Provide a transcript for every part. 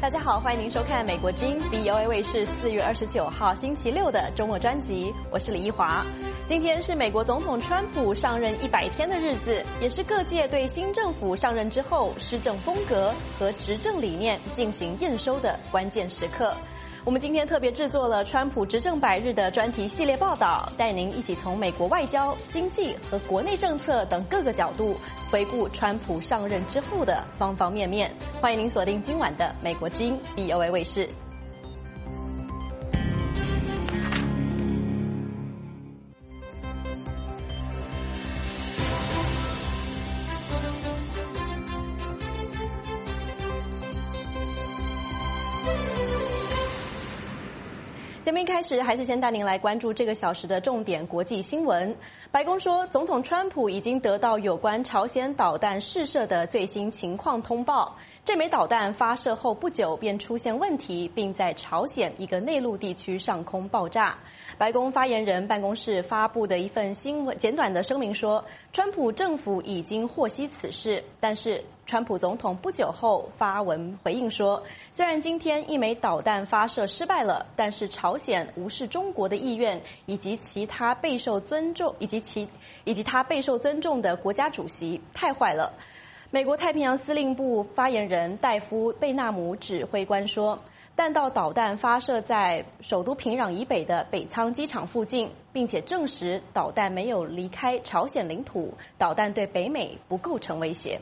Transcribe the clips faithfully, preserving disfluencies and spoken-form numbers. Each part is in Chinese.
大家好，欢迎您收看美国之音 V O A 卫视四月二十九号星期六的周末专辑，我是李一华。今天是美国总统川普上任一百天的日子，也是各界对新政府上任之后施政风格和执政理念进行验收的关键时刻。我们今天特别制作了川普执政百日的专题系列报道，带您一起从美国外交、经济和国内政策等各个角度回顾川普上任之后的方方面面。欢迎您锁定今晚的美国之音 V O A 卫视。节目一开始，还是先带您来关注这个小时的重点国际新闻。白宫说，总统川普已经得到有关朝鲜导弹试射的最新情况通报。这枚导弹发射后不久便出现问题，并在朝鲜一个内陆地区上空爆炸。白宫发言人办公室发布的一份新闻简短的声明说，川普政府已经获悉此事，但是川普总统不久后发文回应说，虽然今天一枚导弹发射失败了，但是朝鲜无视中国的意愿以及其他备受尊重以及其以及他备受尊重的国家主席，太坏了。美国太平洋司令部发言人戴夫·贝纳姆指挥官说，弹道导弹发射在首都平壤以北的北仓机场附近，并且证实导弹没有离开朝鲜领土，导弹对北美不构成威胁。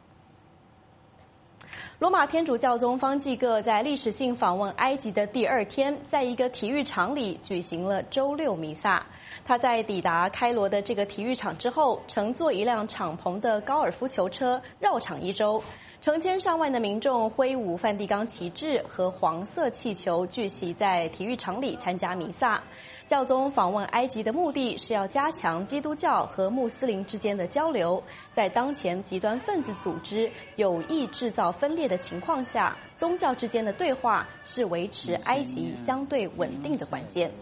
罗马天主教宗方济各在历史性访问埃及的第二天，在一个体育场里举行了周六弥撒。他在抵达开罗的这个体育场之后，乘坐一辆敞篷的高尔夫球车绕场一周，成千上万的民众挥舞梵蒂冈旗帜和黄色气球，聚集在体育场里参加弥撒。教宗访问埃及的目的是要加强基督教和穆斯林之间的交流，在当前极端分子组织有意制造分裂的情况下，宗教之间的对话是维持埃及相对稳定的关键。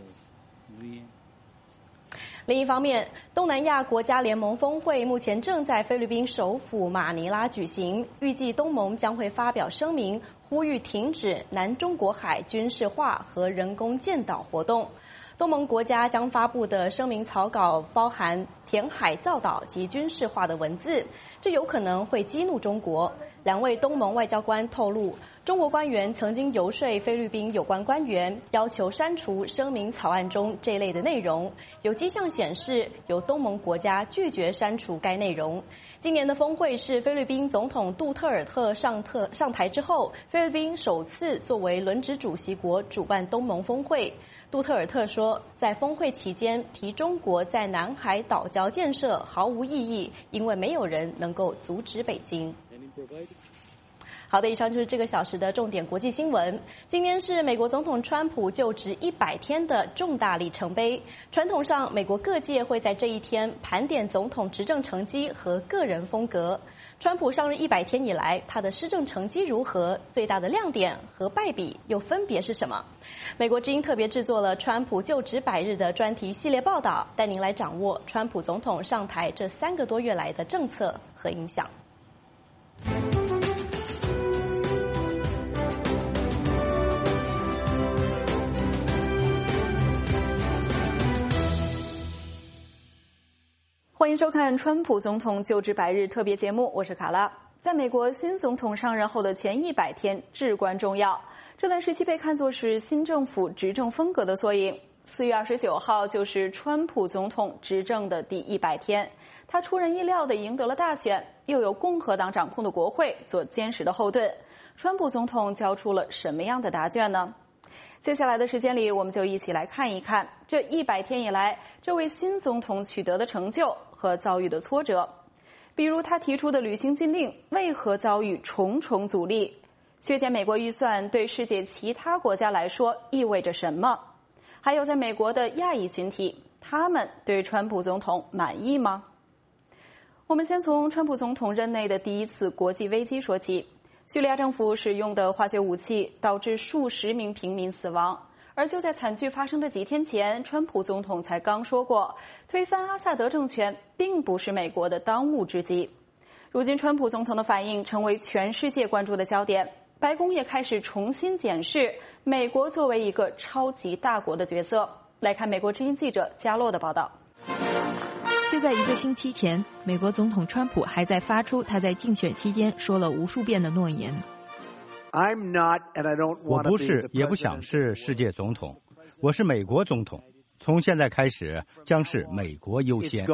另一方面，东南亚国家联盟峰会目前正在菲律宾首府马尼拉举行，预计东盟将会发表声明，呼吁停止南中国海军事化和人工建岛活动。东盟国家将发布的声明草稿包含填海造岛及军事化的文字，这有可能会激怒中国。两位东盟外交官透露，中国官员曾经游说菲律宾有关官员，要求删除声明草案中这类的内容。有迹象显示，有东盟国家拒绝删除该内容。今年的峰会是菲律宾总统杜特尔特上特上台之后，菲律宾首次作为轮值主席国主办东盟峰会。杜特尔特说，在峰会期间提中国在南海岛礁建设毫无意义，因为没有人能够阻止北京。好的，以上就是这个小时的重点国际新闻。今天是美国总统川普就职一百天的重大里程碑。传统上，美国各界会在这一天盘点总统执政成绩和个人风格。川普上任一百天以来，他的施政成绩如何？最大的亮点和败笔又分别是什么？美国之音特别制作了川普就职百日的专题系列报道，带您来掌握川普总统上台这三个多月来的政策和影响。欢迎收看川普总统就职百日特别节目，我是卡拉。在美国新总统上任后的前一百天至关重要，这段时期被看作是新政府执政风格的缩影。四月二十九号就是川普总统执政的第一百天，他出人意料地赢得了大选，又有共和党掌控的国会做坚实的后盾。川普总统交出了什么样的答卷呢？接下来的时间里，我们就一起来看一看这一百天以来，这位新总统取得的成就和遭遇的挫折。比如他提出的旅行禁令为何遭遇重重阻力？削减美国预算对世界其他国家来说意味着什么？还有在美国的亚裔群体，他们对川普总统满意吗？我们先从川普总统任内的第一次国际危机说起。叙利亚政府使用的化学武器导致数十名平民死亡，而就在惨剧发生的几天前，川普总统才刚说过，推翻阿萨德政权并不是美国的当务之急。如今川普总统的反应成为全世界关注的焦点。 白宫也开始重新检视美国作为一个超级大国的角色。来看美国之音记者加洛的报道。 就在一个星期前，美国总统川普还在发出他在竞选期间说了无数遍的诺言。 我不是，也不想是世界总统，我是美国总统。从现在开始，将是美国优先。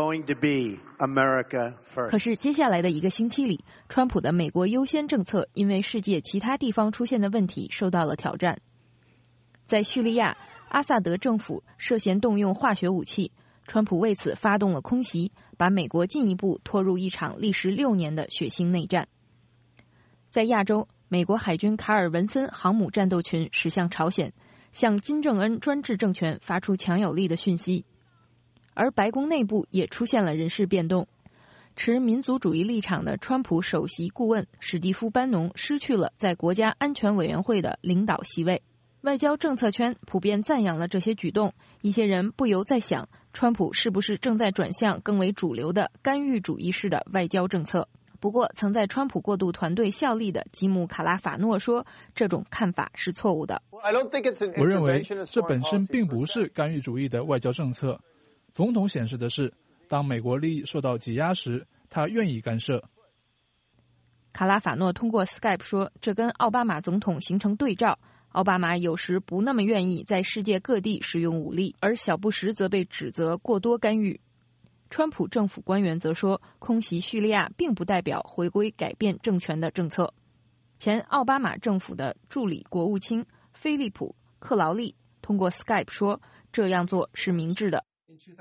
可是接下来的一个星期里，川普的美国优先政策因为世界其他地方出现的问题受到了挑战。在叙利亚，阿萨德政府涉嫌动用化学武器，川普为此发动了空袭，把美国进一步拖入一场历时六年的血腥内战。在亚洲，美国海军卡尔文森航母战斗群驶向朝鲜，向金正恩专制政权发出强有力的讯息。而白宫内部也出现了人事变动，持民族主义立场的川普首席顾问史蒂夫·班农失去了在国家安全委员会的领导席位。外交政策圈普遍赞扬了这些举动，一些人不由在想，川普是不是正在转向更为主流的干预主义式的外交政策。不过，曾在川普过渡团队效力的吉姆·卡拉法诺说，这种看法是错误的。 我认为这本身并不是干预主义的外交政策。总统显示的是，当美国利益受到挤压时，他愿意干涉。 卡拉法诺通过 Skype 说，这跟奥巴马总统形成对照。奥巴马有时不那么愿意在世界各地使用武力，而小布什则被指责过多干预。川普政府官员则说，空袭叙利亚并不代表回归改变政权的政策。前奥巴马政府的助理国务卿菲利普·克劳利通过 Skype 说，这样做是明智的。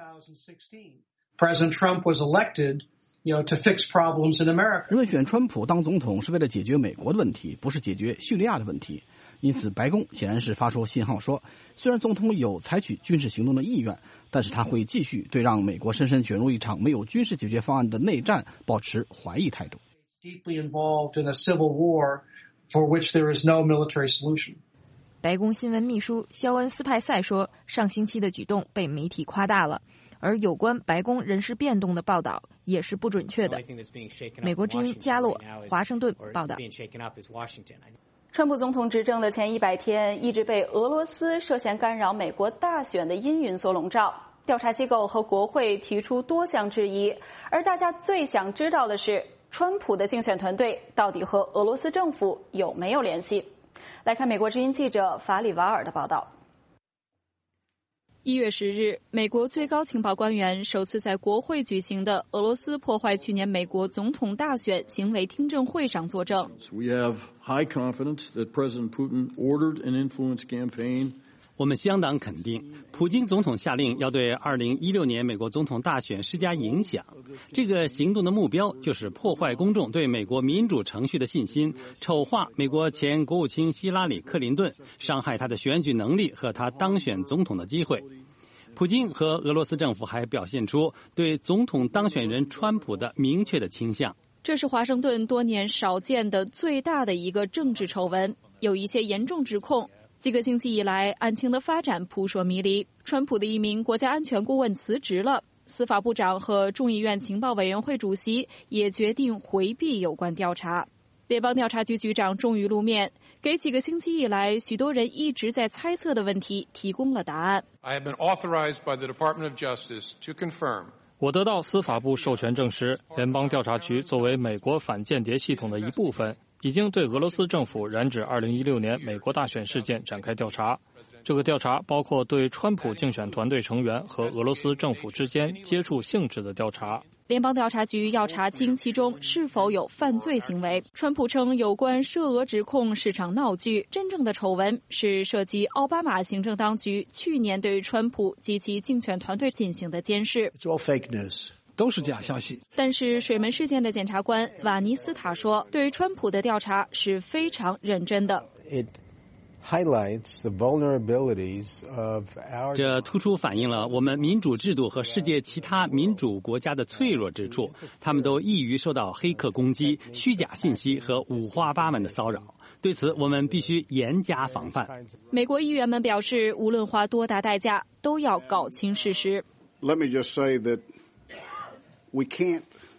President Trump was elected, you know, to fix problems in America. 人们选川普当总统是为了解决美国的问题，不是解决叙利亚的问题。因此，白宫显然是发出信号说，虽然总统有采取军事行动的意愿，但是他会继续对让美国深深卷入一场没有军事解决方案的内战保持怀疑态度。 Deeply involved in a civil war for which there is no military solution. 白宫新闻秘书肖恩斯派塞说，上星期的举动被媒体夸大了，而有关白宫人事变动的报道也是不准确的。美国之音加洛，华盛顿报道。 川普总统执政的前一百天，一直被俄罗斯涉嫌干扰美国大选的阴云所笼罩。调查机构和国会提出多项质疑，而大家最想知道的是，川普的竞选团队到底和俄罗斯政府有没有联系？来看美国之音记者法里瓦尔的报道。一月十日，美国最高情报官员首次在国会举行的俄罗斯破坏去年美国总统大选行为听证会上作证。 We have high confidence that President Putin ordered an influence campaign. 我们相当肯定，普京总统下令要对二零一六年美国总统大选施加影响。这个行动的目标就是破坏公众对美国民主程序的信心，丑化美国前国务卿希拉里·克林顿，伤害他的选举能力和他当选总统的机会。普京和俄罗斯政府还表现出对总统当选人川普的明确的倾向。这是华盛顿多年少见的最大的一个政治丑闻，有一些严重指控。几个星期以来，案情的发展扑朔迷离。川普的一名国家安全顾问辞职了，司法部长和众议院情报委员会主席也决定回避有关调查。联邦调查局局长终于露面，给几个星期以来许多人一直在猜测的问题提供了答案。 I have been authorized by the Department of Justice to confirm. 我得到司法部授权证实，联邦调查局作为美国反间谍系统的一部分，已经对俄罗斯政府染指二零一六年美国大选事件展开调查。这个调查包括对川普竞选团队成员和俄罗斯政府之间接触性质的调查。联邦调查局要查清其中是否有犯罪行为。川普称有关涉俄指控是场闹剧，真正的丑闻是涉及奥巴马行政当局去年对川普及其竞选团队进行的监视。 It's all fake news. 都是假消息。 但是水门事件的检察官瓦尼斯塔说，对川普的调查是非常认真的。 It highlights the vulnerabilities of our... 这突出反映了我们民主制度和世界其他民主国家的脆弱之处，他们都易于受到黑客攻击、虚假信息和五花八门的骚扰。对此，我们必须严加防范。美国议员们表示，无论花多大代价，都要搞清事实。 Let me just say that we can't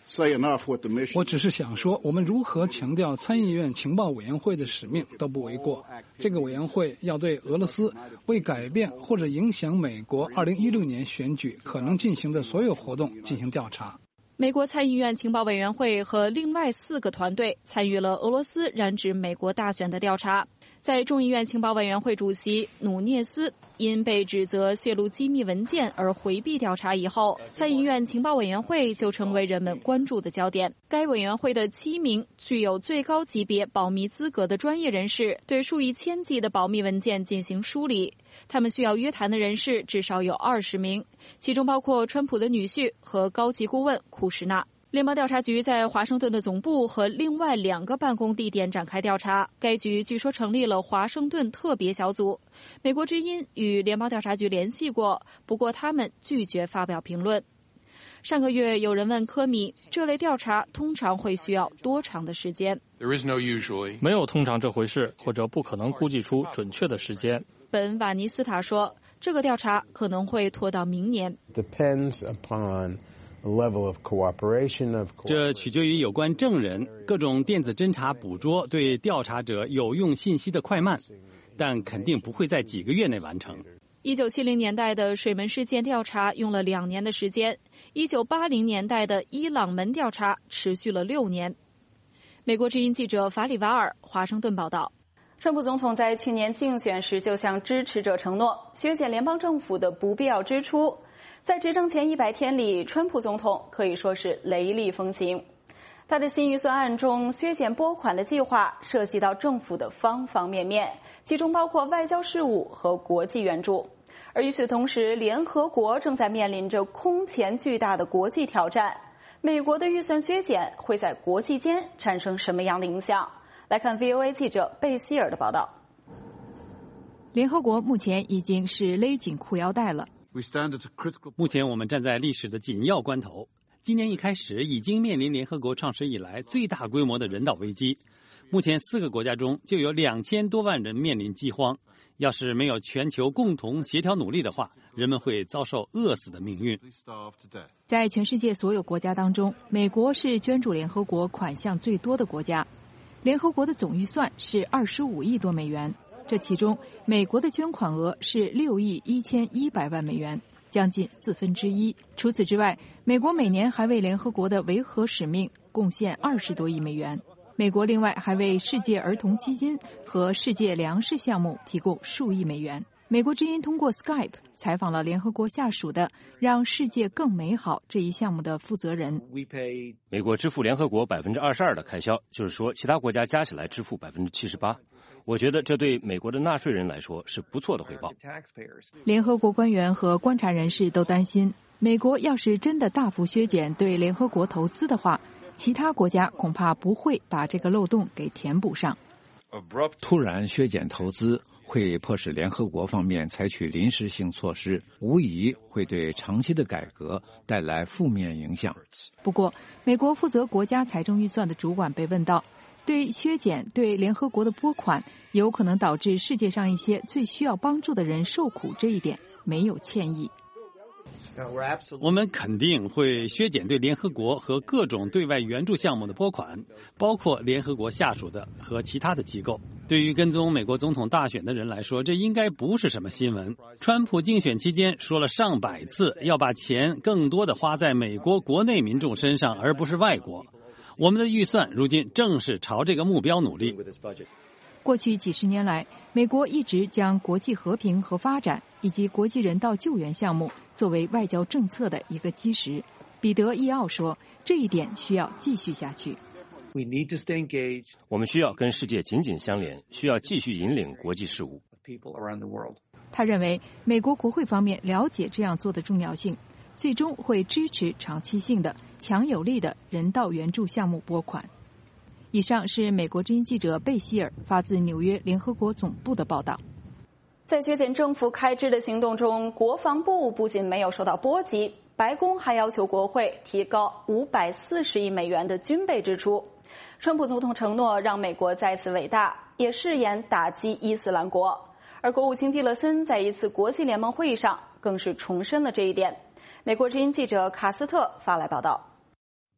我只是想说，我们如何强调参议院情报委员会的使命都不为过。这个委员会要对俄罗斯为改变或者影响美国二零一六年选举可能进行的所有活动进行调查。 美国参议院情报委员会和另外四个团队参与了俄罗斯染指美国大选的调查。在众议院情报委员会主席努涅斯因被指责泄露机密文件而回避调查以后，参议院情报委员会就成为人们关注的焦点。该委员会的七名具有最高级别保密资格的专业人士对数以千计的保密文件进行梳理，他们需要约谈的人士至少有二十名，其中包括川普的女婿和高级顾问库什纳。联邦调查局在华盛顿的总部和另外两个办公地点展开调查，该局据说成立了华盛顿特别小组。美国之音与联邦调查局联系过，不过他们拒绝发表评论。上个月有人问科米，这类调查通常会需要多长的时间？ There is no usually. 没有通常这回事，或者不可能估计出准确的时间。 本瓦尼斯塔说，这个调查可能会拖到明年。 Depends upon level of cooperation of 这取决于有关证人、各种电子侦查捕捉对调查者有用信息的快慢，但肯定不会在几个月内完成。 一九七零年代的水门事件调查用了两年的时间，一九八零年代的伊朗门调查持续了六年。美国之音记者法里瓦尔华盛顿报道。川普总统在去年竞选时就向支持者承诺削减联邦政府的不必要支出。在执政前一百天里，川普总统可以说是雷厉风行。他的新预算案中削减拨款的计划涉及到政府的方方面面，其中包括外交事务和国际援助。而与此同时，联合国正在面临着空前巨大的国际挑战。美国的预算削减会在国际间产生什么样的影响？来看 V O A 记者贝希尔的报道。 联合国目前已经是勒紧裤腰带了。 目前我们站在历史的紧要关头。今年一开始，已经面临联合国创始以来最大规模的人道危机。目前四个国家中就有两千多万人面临饥荒。要是没有全球共同协调努力的话，人们会遭受饿死的命运。 在全世界所有国家当中，美国是捐助联合国款项最多的国家。联合国的总预算是二十五亿多美元。这其中，美国的捐款额是六亿一千一百万美元，将近四分之一。除此之外，美国每年还为联合国的维和使命贡献二十多亿美元。美国另外还为世界儿童基金和世界粮食项目提供数亿美元。美国之音通过 Skype 采访了联合国下属的“让世界更美好”这一项目的负责人。 美国支付联合国百分之二十二的开销，就是说其他国家加起来支付百分之七十八。我觉得这对美国的纳税人来说是不错的回报。 联合国官员和观察人士都担心，美国要是真的大幅削减对联合国投资的话，其他国家恐怕不会把这个漏洞给填补上。 突然削减投资会迫使联合国方面采取临时性措施，无疑会对长期的改革带来负面影响。 不过，美国负责国家财政预算的主管被问到，对削减对联合国的拨款有可能导致世界上一些最需要帮助的人受苦这一点没有歉意。 我们肯定会削减对联合国和各种对外援助项目的拨款，包括联合国下属的和其他的机构。对于跟踪美国总统大选的人来说，这应该不是什么新闻。川普竞选期间说了上百次要把钱更多的花在美国国内民众身上，而不是外国。我们的预算如今正是朝这个目标努力。 过去几十年来，美国一直将国际和平和发展以及国际人道救援项目作为外交政策的一个基石。彼得·伊奥说，这一点需要继续下去。 我们需要跟世界紧紧相连，需要继续引领国际事务。 他认为，美国国会方面了解这样做的重要性，最终会支持长期性的、强有力的人道援助项目拨款。以上是美国之音记者贝希尔发自纽约联合国总部的报道。 在削减政府开支的行动中，国防部不仅没有受到波及，白宫还要求国会提高五百四十亿美元的军备支出。川普总统承诺让美国再次伟大，也誓言打击伊斯兰国。而国务卿蒂勒森在一次国际联盟会议上更是重申了这一点。美国之音记者卡斯特发来报道。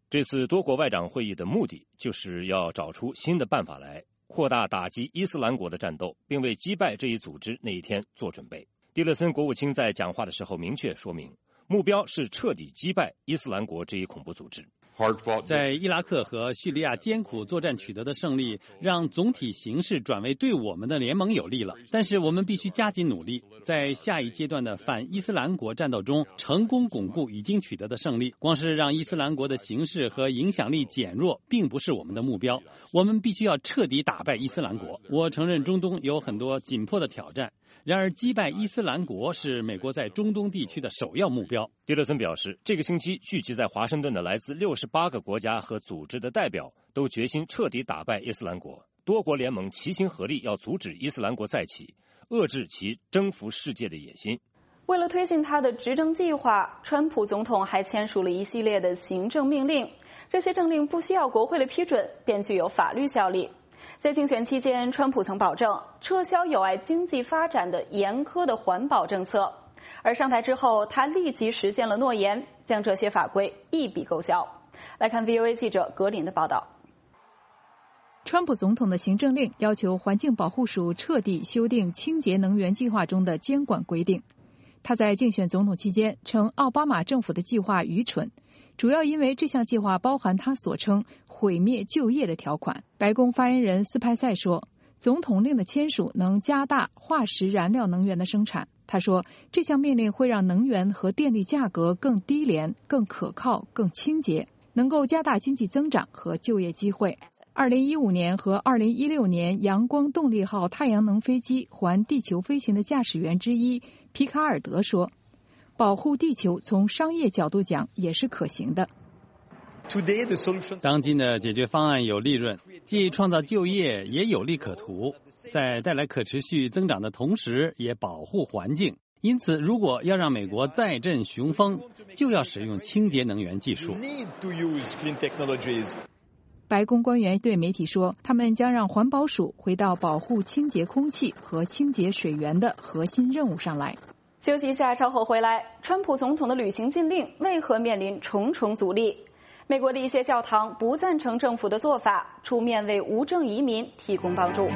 这次多国外长会议的目的就是要找出新的办法来扩大打击伊斯兰国的战斗，并为击败这一组织那一天做准备。蒂勒森国务卿在讲话的时候明确说明，目标是彻底击败伊斯兰国这一恐怖组织。 在伊拉克和叙利亚艰苦作战取得的胜利，让总体形势转为对我们的联盟有利了。但是我们必须加紧努力，在下一阶段的反伊斯兰国战斗中，成功巩固已经取得的胜利。光是让伊斯兰国的形势和影响力减弱，并不是我们的目标。我们必须要彻底打败伊斯兰国。我承认中东有很多紧迫的挑战，然而击败伊斯兰国是美国在中东地区的首要目标。 蒂勒森表示，这个星期聚集在华盛顿的来自六十八个国家和组织的代表都决心彻底打败伊斯兰国，多国联盟齐心合力要阻止伊斯兰国再起，遏制其征服世界的野心。 为了推进他的执政计划，川普总统还签署了一系列的行政命令，这些政令不需要国会的批准便具有法律效力。在竞选期间，川普曾保证撤销有碍经济发展的严苛的环保政策，而上台之后，他立即实现了诺言，将这些法规一笔勾销。来看 V O A 记者格林的报道。 川普总统的行政令要求环境保护署彻底修订清洁能源计划中的监管规定。他在竞选总统期间称奥巴马政府的计划愚蠢，主要因为这项计划包含他所称毁灭就业的条款。白宫发言人斯派塞说，总统令的签署能加大化石燃料能源的生产。他说，这项命令会让能源和电力价格更低廉、更可靠、更清洁，能够加大经济增长和就业机会。二零一五年和二零一六年阳光动力号太阳能飞机环地球飞行的驾驶员之一皮卡尔德说，保护地球从商业角度讲也是可行的。 当今的解决方案有利润，既创造就业也有利可图，在带来可持续增长的同时也保护环境。因此，如果要让美国再振雄风，就要使用清洁能源技术。 白宫官员对媒体说，他们将让环保署回到保护清洁空气和清洁水源的核心任务上来。 休息一下，稍后回来。川普总统的旅行禁令为何面临重重阻力？美国的一些教堂不赞成政府的做法，出面为无证移民提供帮助。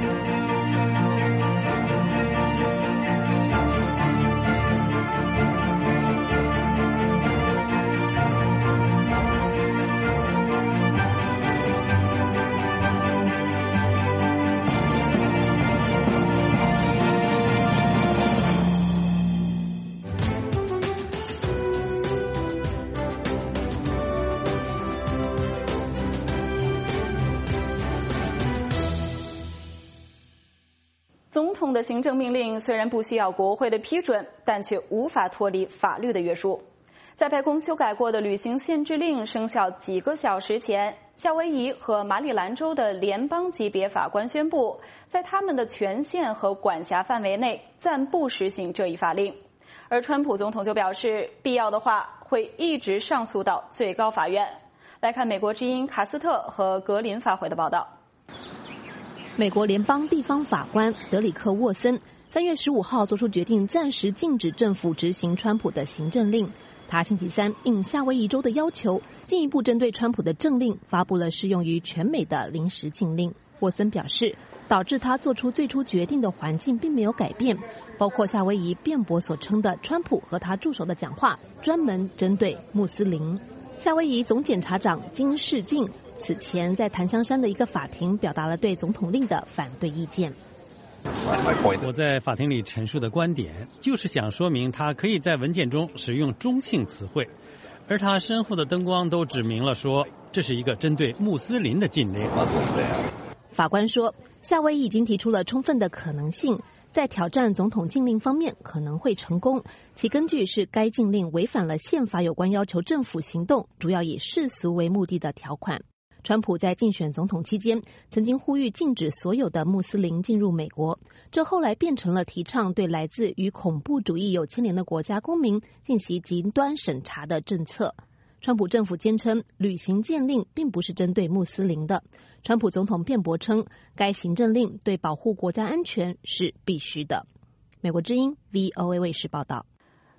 总统的行政命令虽然不需要国会的批准，但却无法脱离法律的约束。在白宫修改过的旅行限制令生效几个小时前，夏威夷和马里兰州的联邦级别法官宣布，在他们的权限和管辖范围内暂不实行这一法令。而川普总统就表示，必要的话会一直上诉到最高法院。来看美国之音卡斯特和格林发回的报道。 美国联邦地方法官德里克·沃森三月十五号做出决定，暂时禁止政府执行川普的行政令。他星期三应夏威夷州的要求，进一步针对川普的政令发布了适用于全美的临时禁令。沃森表示，导致他做出最初决定的环境并没有改变，包括夏威夷辩驳所称的川普和他助手的讲话专门针对穆斯林。夏威夷总检察长金世进此前在檀香山的一个法庭表达了对总统令的反对意见。 我在法庭里陈述的观点就是想说明他可以在文件中使用中性词汇，而他身后的灯光都指明了说这是一个针对穆斯林的禁令。 法官说，夏威夷已经提出了充分的可能性，在挑战总统禁令方面可能会成功，其根据是该禁令违反了宪法有关要求政府行动主要以世俗为目的的条款。川普在竞选总统期间曾经呼吁禁止所有的穆斯林进入美国，这后来变成了提倡对来自与恐怖主义有牵连的国家公民进行极端审查的政策。川普政府坚称旅行禁令并不是针对穆斯林的。川普总统辩驳称，该行政令对保护国家安全是必须的。美国之音 V O A 卫视报道。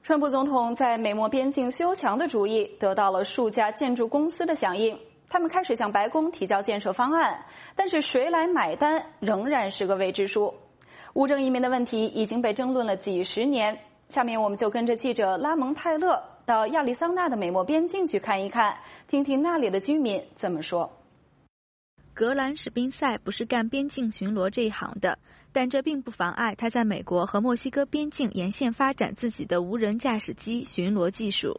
川普总统在美墨边境修墙的主意得到了数家建筑公司的响应，他们开始向白宫提交建设方案，但是谁来买单仍然是个未知数。无证移民的问题已经被争论了几十年，下面我们就跟着记者拉蒙泰勒到亚利桑那的美墨边境去看一看，听听那里的居民怎么说。 格兰史宾塞不是干边境巡逻这一行的，但这并不妨碍他在美国和墨西哥边境沿线发展自己的无人驾驶机巡逻技术。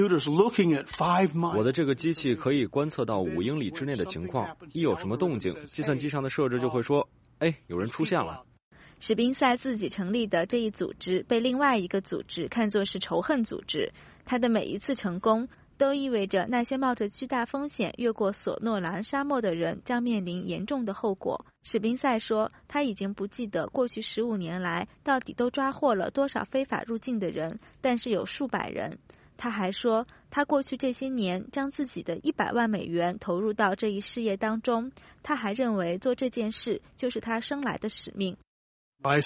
我的这个机器可以观测到五英里之内的情况，一有什么动静，计算机上的设置就会说：“哎，有人出现了。” 史宾塞自己成立的这一组织被另外一个组织看作是仇恨组织，他的每一次成功都意味着那些冒着巨大风险越过索诺兰沙漠的人将面临严重的后果。史宾塞说，他已经不记得过去十五年来到底都抓获了多少非法入境的人，但是有数百人。他还说，他过去这些年将自己的一百万美元投入到这一事业当中。他还认为做这件事就是他生来的使命。 我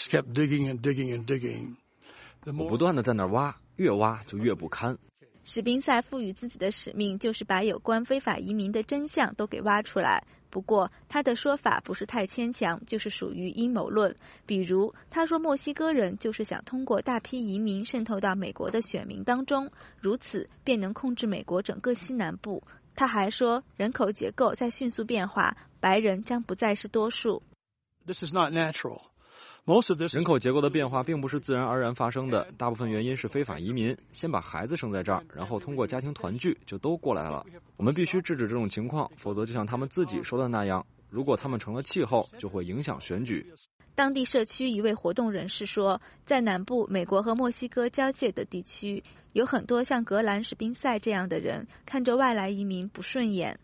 不断地在那儿挖，越挖就越不堪。 史宾塞赋予自己的使命就是把有关非法移民的真相都给挖出来。不过他的说法不是太牵强，就是属于阴谋论。比如他说墨西哥人就是想通过大批移民渗透到美国的选民当中，如此便能控制美国整个西南部。他还说人口结构在迅速变化，白人将不再是多数。 This is not natural.人口结构的变化并不是自然而然发生的，大部分原因是非法移民，先把孩子生在这儿，然后通过家庭团聚就都过来了。我们必须制止这种情况，否则就像他们自己说的那样，如果他们成了气候，就会影响选举。 当地社区一位活动人士说，在南部美国和墨西哥交界的地区，有很多像格兰史宾塞这样的人看着外来移民不顺眼。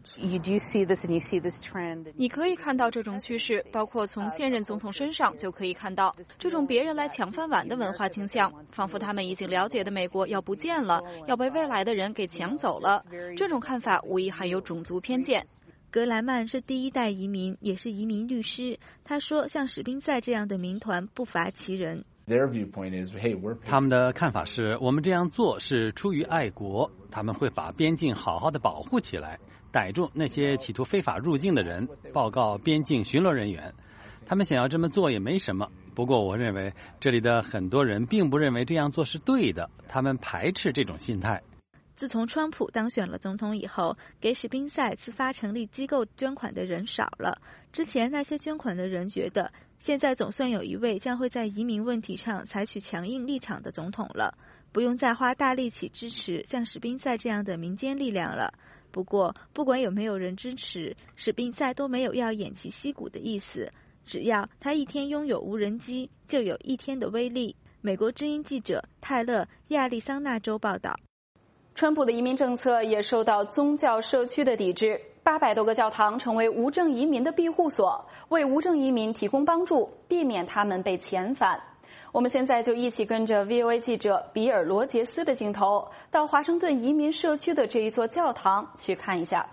你可以看到这种趋势，包括从现任总统身上就可以看到这种别人来抢饭碗的文化倾向，仿佛他们已经了解的美国要不见了，要被未来的人给抢走了。这种看法无疑含有种族偏见。 格兰曼是第一代移民，也是移民律师。他说，像史宾塞这样的民团不乏其人。 他们的看法是，我们这样做是出于爱国，他们会把边境好好的保护起来，逮住那些企图非法入境的人，报告边境巡逻人员。他们想要这么做也没什么，不过我认为这里的很多人并不认为这样做是对的，他们排斥这种心态。 自从川普当选了总统以后，给史宾塞自发成立机构捐款的人少了。之前那些捐款的人觉得，现在总算有一位将会在移民问题上采取强硬立场的总统了，不用再花大力气支持像史宾塞这样的民间力量了。不过，不管有没有人支持，史宾塞都没有要偃旗息鼓的意思。只要他一天拥有无人机，就有一天的威力。美国之音记者泰勒，亚利桑那州报道。 川普的移民政策也受到宗教社区的抵制，八百多个教堂成为无证移民的庇护所，为无证移民提供帮助，避免他们被遣返。我们现在就一起跟着 V O A 记者比尔·罗杰斯的镜头，到华盛顿移民社区的这一座教堂去看一下。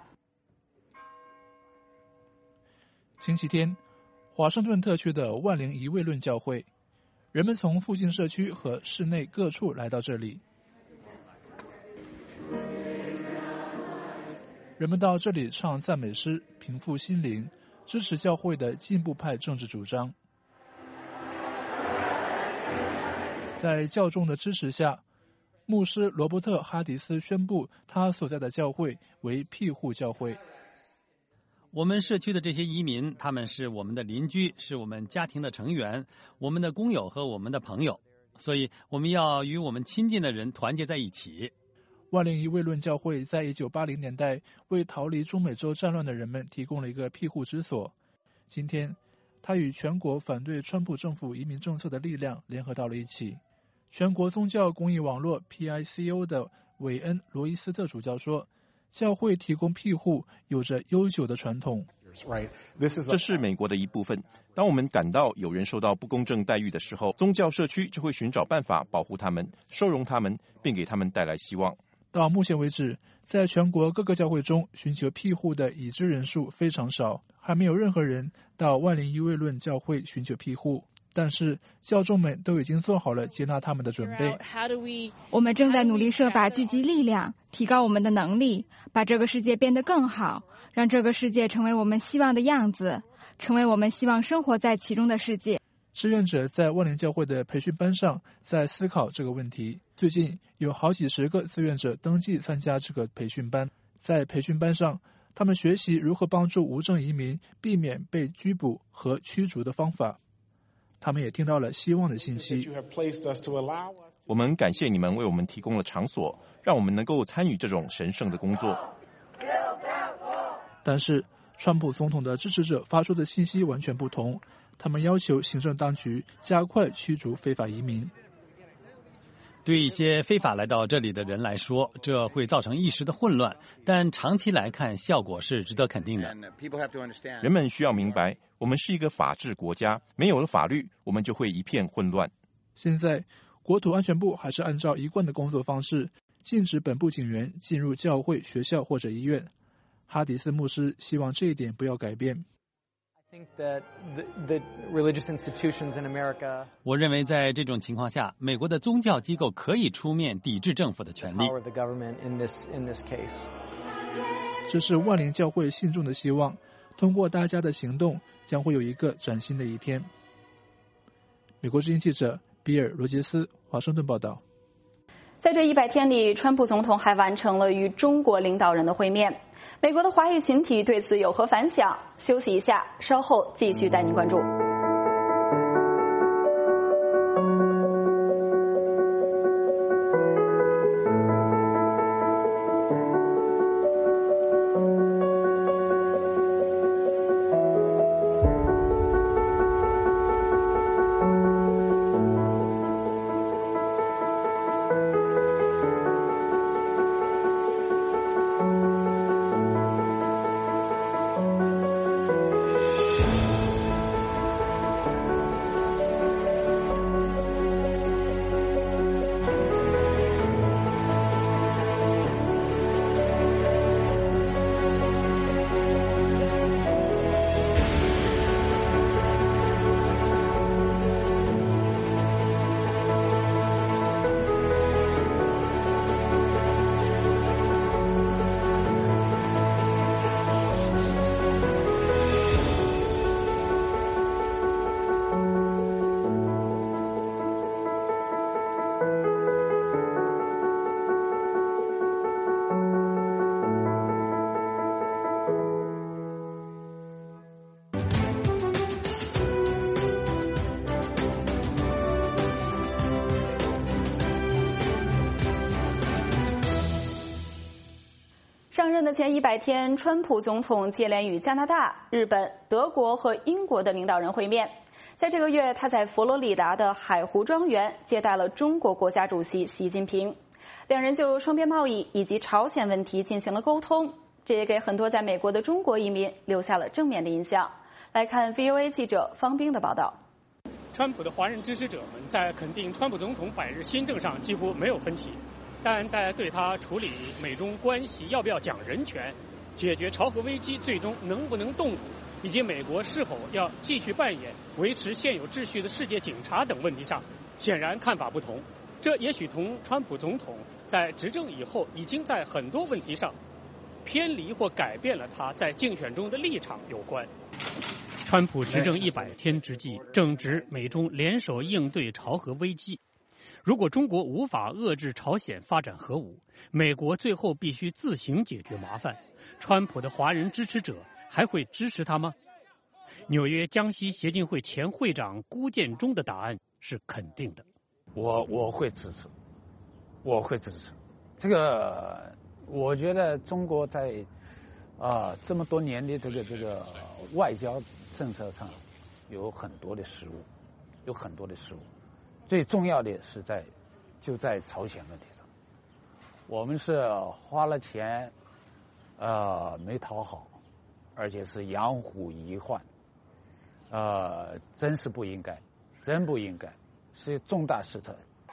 星期天，华盛顿特区的万灵一位论教会，人们从附近社区和市内各处来到这里。人们到这里唱赞美诗，平复心灵，支持教会的进步派政治主张。在教众的支持下，牧师罗伯特·哈迪斯宣布他所在的教会为庇护教会。 我们社区的这些移民，他们是我们的邻居，是我们家庭的成员，我们的工友和我们的朋友，所以我们要与我们亲近的人团结在一起。 万灵一位论教会在一九八零年代为逃离中美洲战乱的人们提供了一个庇护之所。今天，他与全国反对川普政府移民政策的力量联合到了一起。全国宗教公益网络 P I C O 的韦恩·罗伊斯特主教说，教会提供庇护有着悠久的传统。 这是美国的一部分。当我们感到有人受到不公正待遇的时候，宗教社区就会寻找办法保护他们，收容他们，并给他们带来希望。 到目前为止，在全国各个教会中寻求庇护的已知人数非常少，还没有任何人到万灵一位论教会寻求庇护。 但是教众们都已经做好了接纳他们的准备。 我们正在努力设法聚集力量，提高我们的能力，把这个世界变得更好，让这个世界成为我们希望的样子，成为我们希望生活在其中的世界。 志愿者在万灵教会的培训班上在思考这个问题。最近有好几十个志愿者登记参加这个培训班，在培训班上，他们学习如何帮助无证移民避免被拘捕和驱逐的方法。他们也听到了希望的信息。 我们感谢你们为我们提供了场所，让我们能够参与这种神圣的工作。 但是川普总统的支持者发出的信息完全不同，他们要求行政当局加快驱逐非法移民。 对一些非法来到这里的人来说，这会造成一时的混乱，但长期来看，效果是值得肯定的。 人们需要明白，我们是一个法治国家，没有了法律，我们就会一片混乱。 现在，国土安全部还是按照一贯的工作方式，禁止本部警员进入教会、学校或者医院。哈迪斯牧师希望这一点不要改变。 我认为在这种情况下，美国的宗教机构可以出面抵制政府的权利。 这是万灵教会信众的希望，通过大家的行动，将会有一个崭新的一天。美国之音记者比尔·罗杰斯，华盛顿报道。 在这一百天里，川普总统还完成了与中国领导人的会面。美国的华裔群体对此有何反响？休息一下，稍后继续带您关注。上任的前一百天，川普总统接连与加拿大、日本、德国和英国的领导人会面。在这个月，他在佛罗里达的海湖庄园接待了中国国家主席习近平，两人就双边贸易以及朝鲜问题进行了沟通，这也给很多在美国的中国移民留下了正面的印象。来看 V O A 记者方冰的报道。 川普的华人支持者们在肯定川普总统百日新政上几乎没有分歧，但在对他处理美中关系要不要讲人权、解决朝核危机最终能不能动武，以及美国是否要继续扮演维持现有秩序的世界警察等问题上，显然看法不同。这也许同川普总统在执政以后已经在很多问题上偏离或改变了他在竞选中的立场有关。川普执政一百天之际，正值美中联手应对朝核危机。如果中国无法遏制朝鲜发展核武，美国最后必须自行解决麻烦。川普的华人支持者还会支持他吗？纽约江西协进会前会长辜建中的答案是肯定的。 我我会支持，我会支持。这个我觉得中国在啊、呃、这么多年的这个这个外交政策上有很多的失误，有很多的失误。最重要的是在就在朝鲜问题上，我们是花了钱，呃，没讨好，而且是养虎遗患，呃，真是不应该，真不应该，是重大失策。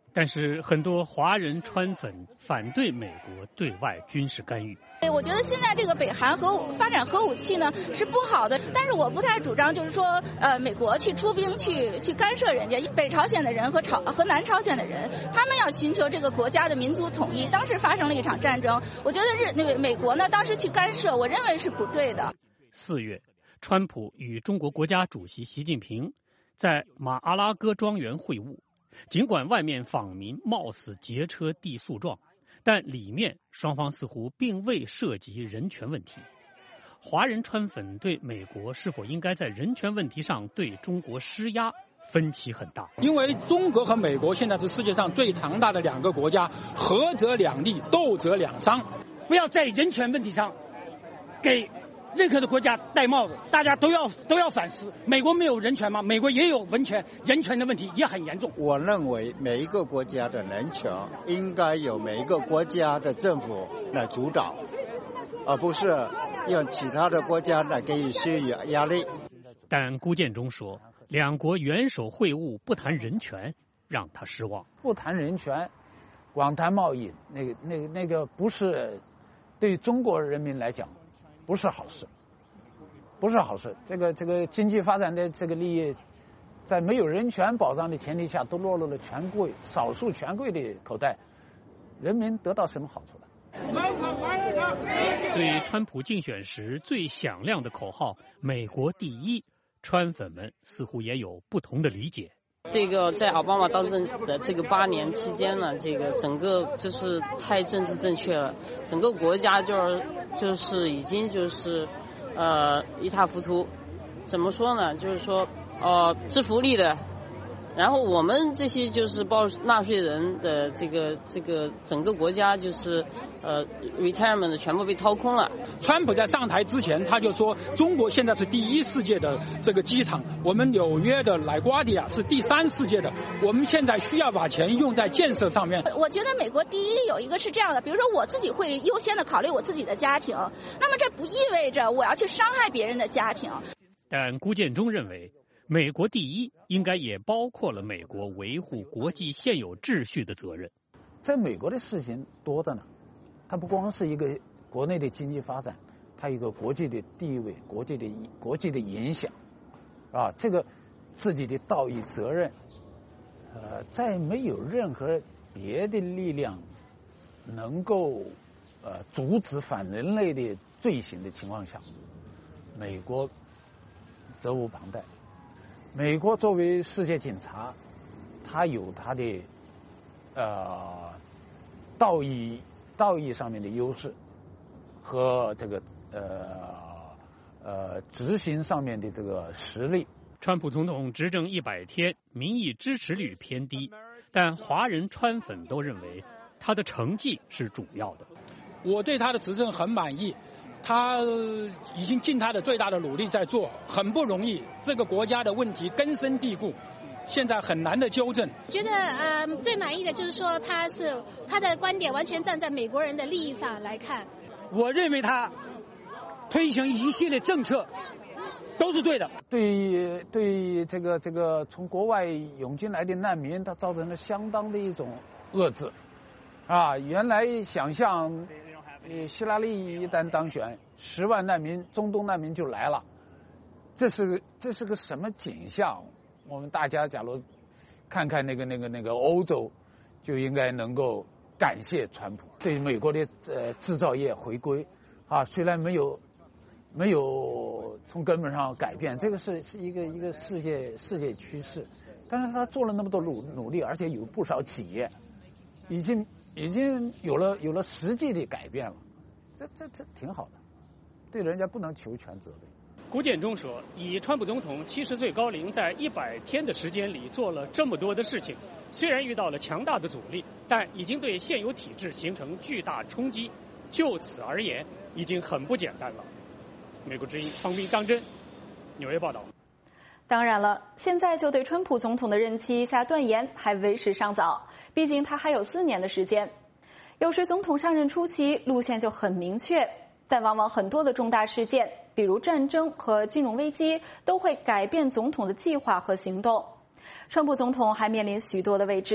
但是很多华人川粉反对美国对外军事干预。 对，我觉得现在这个北韩核武发展核武器呢是不好的，但是我不太主张就是说，呃，美国去出兵去去干涉人家。北朝鲜的人和朝和南朝鲜的人，他们要寻求这个国家的民族统一。当时发生了一场战争，我觉得日那个美国呢当时去干涉，我认为是不对的。 四月，川普与中国国家主席习近平在马阿拉戈庄园会晤。尽管外面访民貌似劫车递诉状，但里面双方似乎并未涉及人权问题。华人川粉对美国是否应该在人权问题上对中国施压分歧很大。 因为中国和美国现在是世界上最强大的两个国家，合则两利，斗则两伤。 不要在人权问题上给任何的国家戴帽子，大家都要都要反思。美国没有人权吗？美国也有人权，人权的问题也很严重。 我认为每一个国家的人权应该由每一个国家的政府来主导，而不是用其他的国家来给予施予压力。 但辜建中说，两国元首会晤不谈人权，让他失望。 不谈人权，光谈贸易，那个那个那个不是对于中国人民来讲。不是好事，不是好事。这个这个经济发展的这个利益，在没有人权保障的前提下，都落入了权贵、少数权贵的口袋，人民得到什么好处了？ 对川普竞选时最响亮的口号“美国第一”，川粉们似乎也有不同的理解。 这个在奥巴马当政的这个八年期间呢，这个整个就是太政治正确了，整个国家就是就是已经就是呃一塌糊涂。怎么说呢？就是说呃制服力的，然后我们这些就是报纳税人的这个这个整个国家就是呃 retirement 的全部被掏空了。 川普在上台之前他就说，中国现在是第一世界的这个机场，我们纽约的莱瓜迪亚是第三世界的，我们现在需要把钱用在建设上面。 我觉得美国第一有一个是这样的，比如说我自己会优先的考虑我自己的家庭，那么这不意味着我要去伤害别人的家庭。 但辜建中认为，美国第一应该也包括了美国维护国际现有秩序的责任。 在美国的事情多着呢，它不光是一个国内的经济发展，它有一个国际的地位、国际的国际的影响，啊，这个自己的道义责任，呃，在没有任何别的力量能够呃阻止反人类的罪行的情况下，美国责无旁贷。美国作为世界警察，它有它的呃道义道义上面的优势和这个呃呃执行上面的这个实力。 川普总统执政一百天，民意支持率偏低，但华人川粉都认为他的成绩是主要的。 我对他的执政很满意。他已经尽他的最大的努力在做，很不容易。这个国家的问题根深蒂固，现在很难的纠正。 觉得呃最满意的就是说他是他的观点完全站在美国人的利益上来看。 我认为他推行一系列政策都是对的。 对对这个这个从国外涌进来的难民，他造成了相当的一种遏制啊！原来想象。希拉里一旦当选，十万难民，中东难民就来了，这是个这是个什么景象？我们大家假如看看那个那个那个欧洲，就应该能够感谢川普对美国的呃制造业回归啊，虽然没有没有从根本上改变，这个是是一个一个世界世界趋势，但是他做了那么多努努力，而且有不少企业已经。已经有了有了实际的改变了，这这这挺好的，对人家不能求全责备。 辜建中说，以川普总统七十岁高龄，在一百天的时间里做了这么多的事情，虽然遇到了强大的阻力，但已经对现有体制形成巨大冲击。就此而言，已经很不简单了。美国之音方斌、张真，纽约报道。 当然了，现在就对川普总统的任期下断言还为时尚早，毕竟他还有四年的时间。有时总统上任初期路线就很明确，但往往很多的重大事件，比如战争和金融危机，都会改变总统的计划和行动。川普总统还面临许多的未知，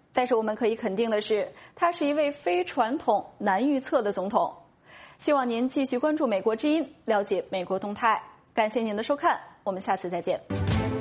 但是我们可以肯定的是，他是一位非传统、难预测的总统。希望您继续关注美国之音，了解美国动态。感谢您的收看，我们下次再见。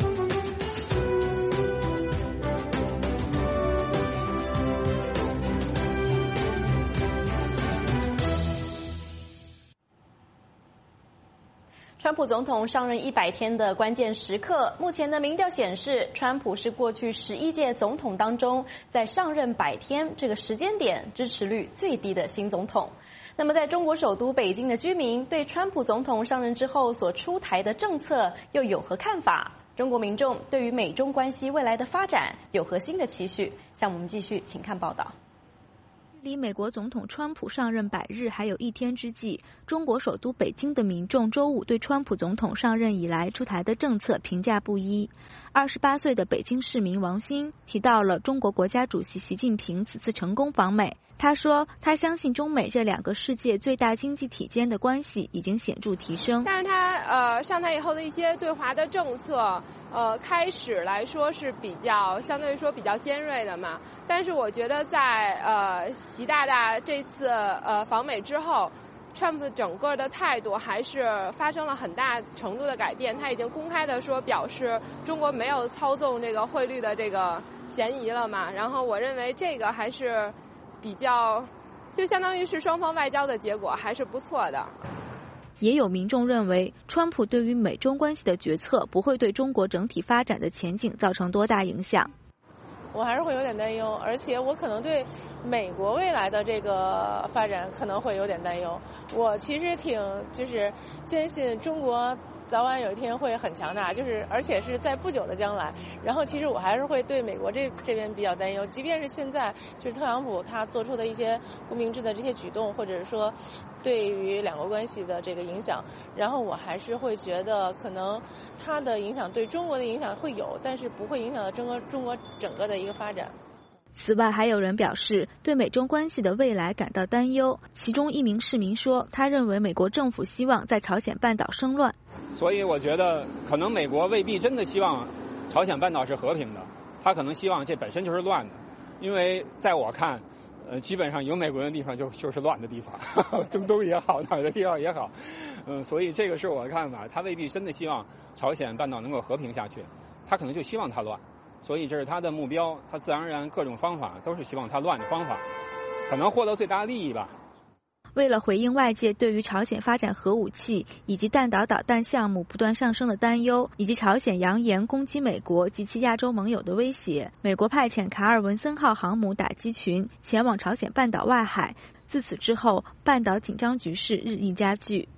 川普总统上任一百天的关键时刻，目前的民调显示，川普是过去十一届总统当中，在上任百天这个时间点支持率最低的新总统。那么，在中国首都北京的居民对川普总统上任之后所出台的政策又有何看法？中国民众对于美中关系未来的发展有何新的期许？向我们继续，请看报道。 离美国总统川普上任百日还有一天之际，中国首都北京的民众周五对川普总统上任以来出台的政策评价不一。二十八岁的北京市民王鑫提到了中国国家主席习近平此次成功访美。他说，他相信中美这两个世界最大经济体间的关系已经显著提升。 但是他呃上台以后的一些对华的政策，呃开始来说是比较相对来说比较尖锐的嘛。但是我觉得在呃习大大这次呃访美之后，川普整个的态度还是发生了很大程度的改变。他已经公开的说表示中国没有操纵这个汇率的这个嫌疑了嘛。然后我认为这个还是比较，就相当于是双方外交的结果，还是不错的。 也有民众认为，川普对于美中关系的决策不会对中国整体发展的前景造成多大影响。 我还是会有点担忧，而且我可能对美国未来的这个发展可能会有点担忧。我其实挺就是坚信中国早晚有一天会很强大，就是而且是在不久的将来。然后其实我还是会对美国这这边比较担忧，即便是现在就是特朗普他做出的一些不明智的这些举动，或者是说对于两国关系的这个影响，然后我还是会觉得可能他的影响对中国的影响会有，但是不会影响到中国中国整个的一个发展。 此外，还有人表示对美中关系的未来感到担忧。其中一名市民说，他认为美国政府希望在朝鲜半岛生乱。 所以我觉得可能美国未必真的希望朝鲜半岛是和平的，他可能希望这本身就是乱的。因为在我看，呃，基本上有美国人的地方就就是乱的地方，中东也好，哪儿的地方也好，嗯，所以这个是我的看法。他未必真的希望朝鲜半岛能够和平下去，他可能就希望它乱。所以这是他的目标，他自然而然各种方法都是希望他乱的方法，可能获得最大的利益吧。 为了回应外界对于朝鲜发展核武器以及弹道导弹项目不断上升的担忧，以及朝鲜扬言攻击美国及其亚洲盟友的威胁，美国派遣卡尔文森号航母打击群前往朝鲜半岛外海。自此之后，半岛紧张局势日益加剧。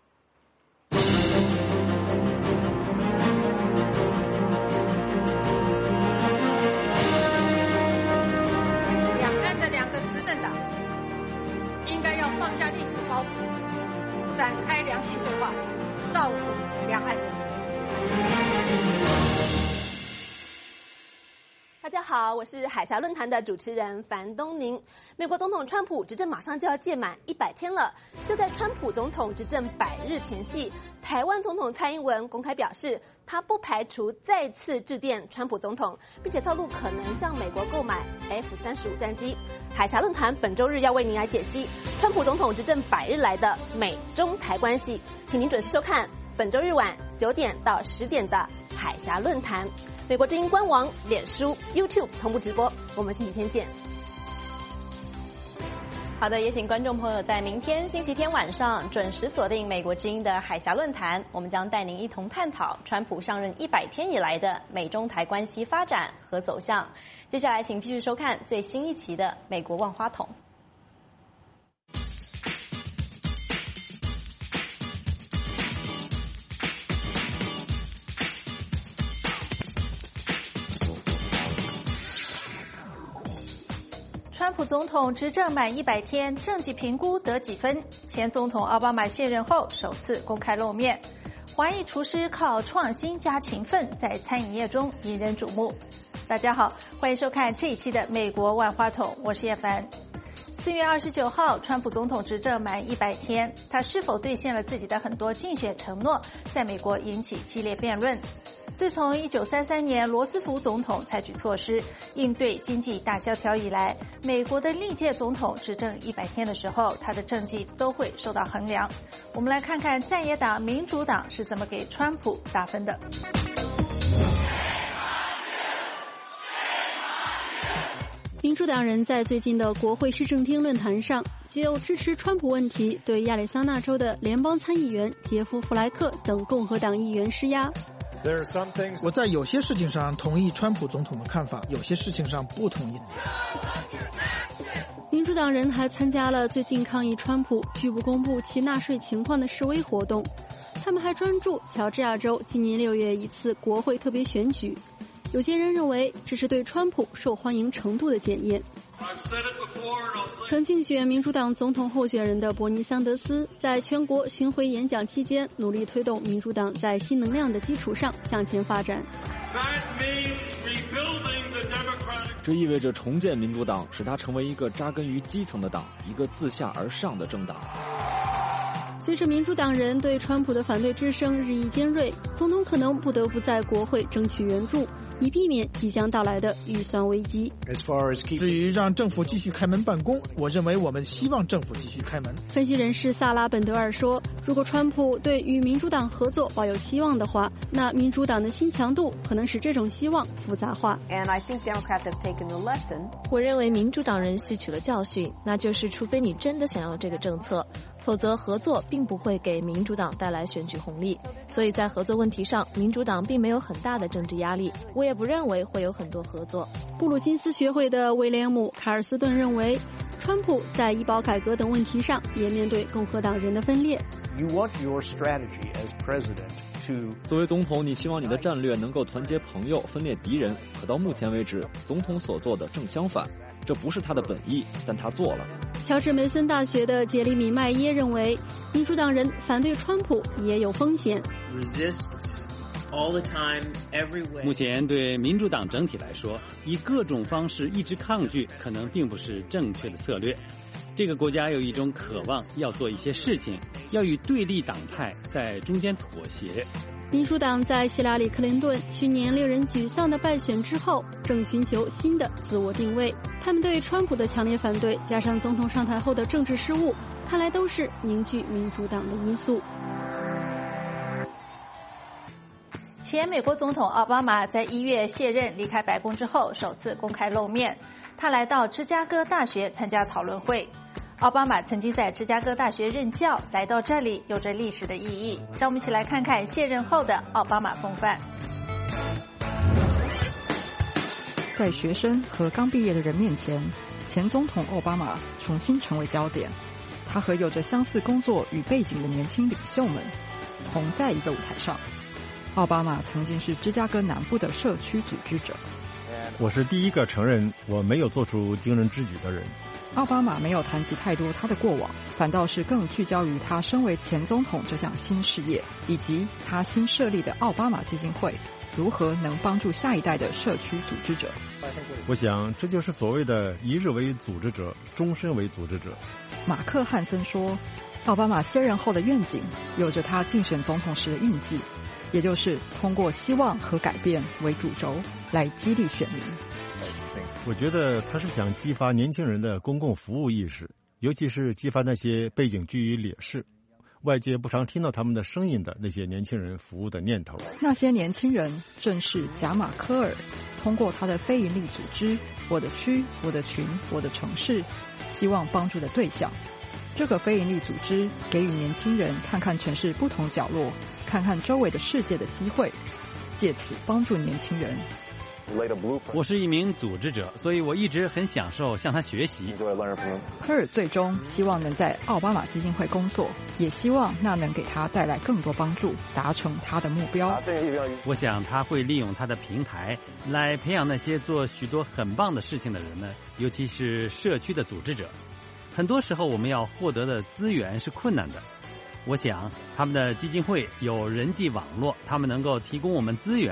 应该要放下历史包袱，展开良性对话，造福两岸人民。 大家好，我是海峡论坛的主持人樊东宁。美国总统川普执政马上就要届满一百天了，就在川普总统执政百日前夕，台湾总统蔡英文公开表示，他不排除再次致电川普总统，并且透露可能向美国购买 F 三十五 战机。海峡论坛本周日要为您来解析川普总统执政百日来的美中台关系，请您准时收看本周日晚九点到十点的海峡论坛。美国之音官网、脸书、YouTube 同步直播，我们星期天见。 好的，也请观众朋友在明天星期天晚上准时锁定美国之音的海峡论坛，我们将带您一同探讨川普上任一百天以来的美中台关系发展和走向。接下来请继续收看最新一期的美国万花筒。川普总统执政满一百天，政绩评估得几分？前总统奥巴马卸任后首次公开露面。华裔厨师靠创新加勤奋，在餐饮业中引人瞩目。大家好，欢迎收看这一期的美国万花筒，我是叶凡。四月二十九号，川普总统执政满一百天，他是否兑现了自己的很多竞选承诺，在美国引起激烈辩论。 自从一九三三年罗斯福总统采取措施应对经济大萧条以来，美国的历届总统执政一百天的时候，他的政绩都会受到衡量。我们来看看在野党民主党是怎么给川普打分的。 民主党人在最近的国会市政厅论坛上，就支持川普问题对亚利桑那州的联邦参议员杰夫·弗莱克等共和党议员施压。 我在有些事情上同意川普总统的看法，有些事情上不同意。 民主党人还参加了最近抗议川普拒不公布其纳税情况的示威活动，他们还专注乔治亚州今年六月一次国会特别选举。有些人认为这是对川普受欢迎程度的检验。曾竞选民主党总统候选人的伯尼·桑德斯在全国巡回演讲期间，努力推动民主党在新能量的基础上向前发展。 这意味着重建民主党，使它成为一个扎根于基层的党，一个自下而上的政党。 随着民主党人对川普的反对之声日益尖锐，总统可能不得不在国会争取援助，以避免即将到来的预算危机。 至于让政府继续开门办公，我认为我们希望政府继续开门。 分析人士萨拉本德尔说，如果川普对与民主党合作抱有希望的话，那民主党的新强度可能使这种希望复杂化。 我认为民主党人吸取了教训，那就是除非你真的想要这个政策，否则合作并不会给民主党带来选举红利。所以在合作问题上，民主党并没有很大的政治压力，我也不认为会有很多合作。 布鲁金斯学会的威廉姆·卡尔斯顿认为，川普在医保改革等问题上也面对共和党人的分裂。 You want your strategy as president to... 作为总统，你希望你的战略能够团结朋友，分裂敌人。可到目前为止，总统所做的正相反。这不是他的本意，但他做了。 乔治梅森大学的杰里米·麦耶认为，民主党人反对川普也有风险。 目前对民主党整体来说，以各种方式一直抗拒，可能并不是正确的策略。这个国家有一种渴望要做一些事情，要与对立党派在中间妥协。 民主党在希拉里·克林顿去年令人沮丧的败选之后，正寻求新的自我定位。他们对川普的强烈反对，加上总统上台后的政治失误，看来都是凝聚民主党的因素。 前美国总统奥巴马在一月卸任离开白宫之后，首次公开露面。他来到芝加哥大学参加讨论会。奥巴马曾经在芝加哥大学任教，来到这里有着历史的意义。让我们一起来看看卸任后的奥巴马风范。 在学生和刚毕业的人面前，前总统奥巴马重新成为焦点。他和有着相似工作与背景的年轻领袖们同在一个舞台上。奥巴马曾经是芝加哥南部的社区组织者。 我是第一个承认我没有做出惊人之举的人。 奥巴马没有谈及太多他的过往，反倒是更聚焦于他身为前总统这项新事业，以及他新设立的奥巴马基金会如何能帮助下一代的社区组织者。 我想这就是所谓的一日为组织者，终身为组织者。 马克·汉森说，奥巴马卸任后的愿景有着他竞选总统时的印记，也就是通过希望和改变为主轴来激励选民。 我觉得他是想激发年轻人的公共服务意识，尤其是激发那些背景居于劣势、外界不常听到他们的声音的那些年轻人服务的念头。 那些年轻人正是贾马科尔通过他的非营利组织我的区、我的群、我的城市希望帮助的对象。这个非营利组织给予年轻人看看城市不同角落，看看周围的世界的机会，借此帮助年轻人。 我是一名组织者，所以我一直很享受向他学习。 科尔最终希望能在奥巴马基金会工作，也希望那能给他带来更多帮助，达成他的目标。 我想他会利用他的平台来培养那些做许多很棒的事情的人们，尤其是社区的组织者。很多时候我们要获得的资源是困难的，我想他们的基金会有人际网络，他们能够提供我们资源，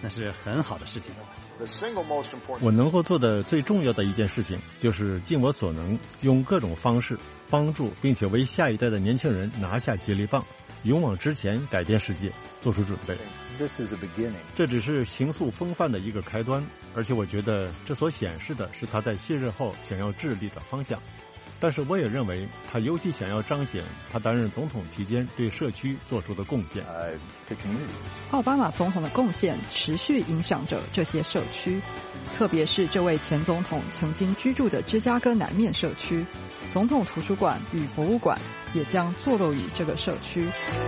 那是很好的事情。 我能够做的最重要的一件事情，就是尽我所能，用各种方式帮助并且为下一代的年轻人拿下接力棒，勇往直前，改变世界做出准备。这只是形塑风范的一个开端，而且我觉得这所显示的是他在卸任后想要致力的方向。但是我也认为他尤其想要彰显他担任总统期间对社区做出的贡献。 奥巴马总统的贡献持续影响着这些社区，特别是这位前总统曾经居住的芝加哥南面社区，总统图书馆与博物馆也将坐落于这个社区。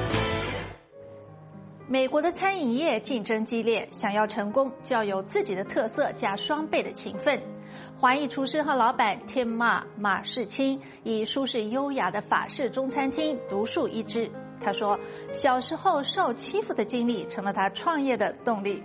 美国的餐饮业竞争激烈，想要成功就要有自己的特色加双倍的勤奋。华裔厨师和老板 Tim Ma 马世清以舒适优雅的法式中餐厅独树一帜。他说，小时候受欺负的经历成了他创业的动力。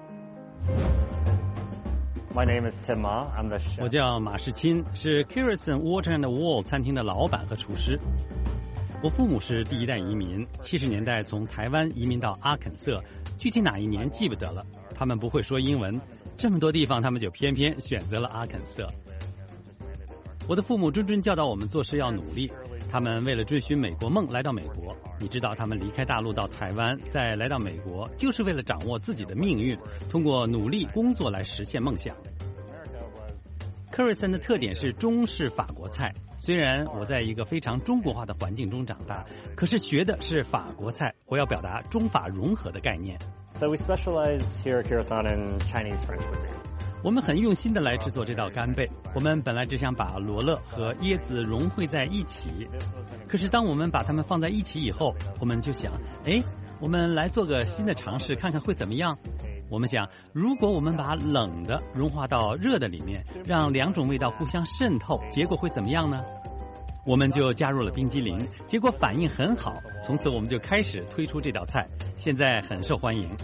My name is Tim Ma. I'm the chef. 我叫马世清，是 Kirsten Water and Wall 餐厅的老板和厨师。我父母是第一代移民，七十年代从台湾移民到阿肯色，具体哪一年记不得了。他们不会说英文，这么多地方他们就偏偏选择了阿肯色。我的父母谆谆教导我们做事要努力，他们为了追寻美国梦来到美国。你知道他们离开大陆到台湾，再来到美国，就是为了掌握自己的命运，通过努力工作来实现梦想。科瑞森的特点是中式法国菜，虽然我在一个非常中国化的环境中长大，可是学的是法国菜，我要表达中法融合的概念。 So we specialize here at Kirasan in Chinese French cuisine. 我们很用心的来制作这道干贝，我们本来只想把罗勒和椰子融汇在一起，可是当我们把它们放在一起以后，我们就想，哎，我们来做个新的尝试，看看会怎么样。我们想，如果我们把冷的融化到热的里面，让两种味道互相渗透，结果会怎么样呢？我们就加入了冰激凌，结果反应很好，从此我们就开始推出这道菜，现在很受欢迎。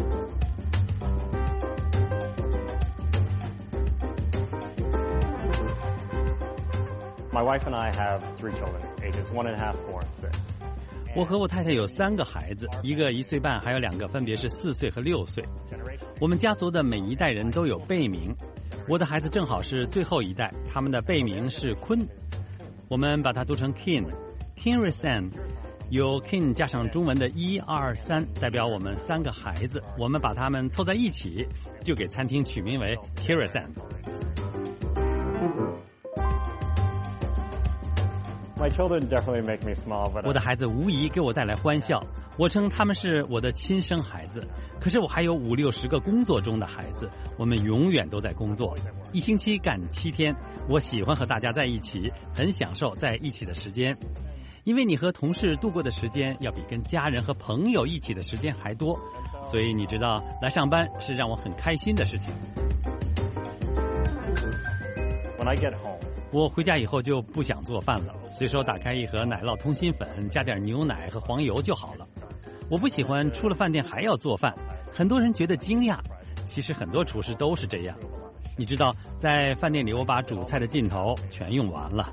My wife and I have three children, ages one and a half, four, and six. 我和我太太有三个孩子，一个一岁半，还有两个分别是四岁和六岁。我们家族的每一代人都有辈名，我的孩子正好是最后一代，他们的辈名是坤，我们把它读成 Kin。Kirasan 有 Kin 加上中文的一二三，代表我们三个孩子，我们把他们凑在一起，就给餐厅取名为 Kirasan。 My children definitely make me smile, but 我的孩子无疑给我带来欢笑，我称他们是我的亲生孩子。可是我还有五六十个工作中的孩子，我们永远都在工作，一星期干七天。我喜欢和大家在一起，很享受在一起的时间，因为你和同事度过的时间要比跟家人和朋友一起的时间还多，所以你知道来上班是让我很开心的事情。 When I get home, 我回家以后就不想做饭了，随手打开一盒奶酪通心粉，加点牛奶和黄油就好了。我不喜欢出了饭店还要做饭，很多人觉得惊讶，其实很多厨师都是这样。你知道，在饭店里我把煮菜的劲头全用完了。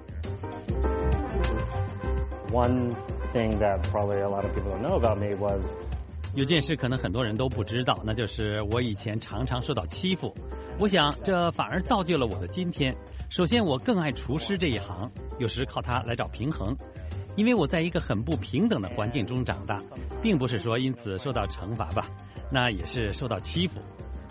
One thing that probably a lot of people don't know about me was 有件事可能很多人都不知道，那就是我以前常常受到欺负。我想这反而造就了我的今天。首先，我更爱厨师这一行，有时靠它来找平衡，因为我在一个很不平等的环境中长大，并不是说因此受到惩罚吧，那也是受到欺负。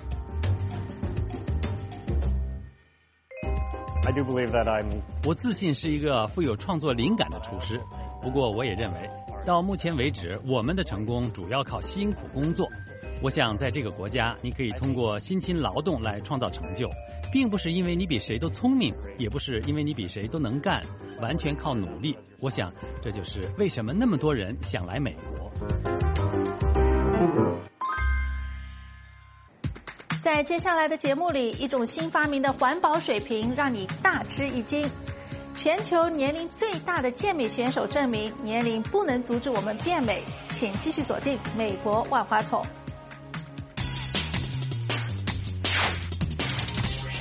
I do believe that I'm 我自信是一个富有创作灵感的厨师，不过我也认为，到目前为止，我们的成功主要靠辛苦工作。我想在这个国家，你可以通过辛勤劳动来创造成就，并不是因为你比谁都聪明，也不是因为你比谁都能干，完全靠努力。我想这就是为什么那么多人想来美国。 在接下来的节目里，一种新发明的环保水瓶让你大吃一惊。全球年龄最大的健美选手证明，年龄不能阻止我们变美。请继续锁定美国万花筒。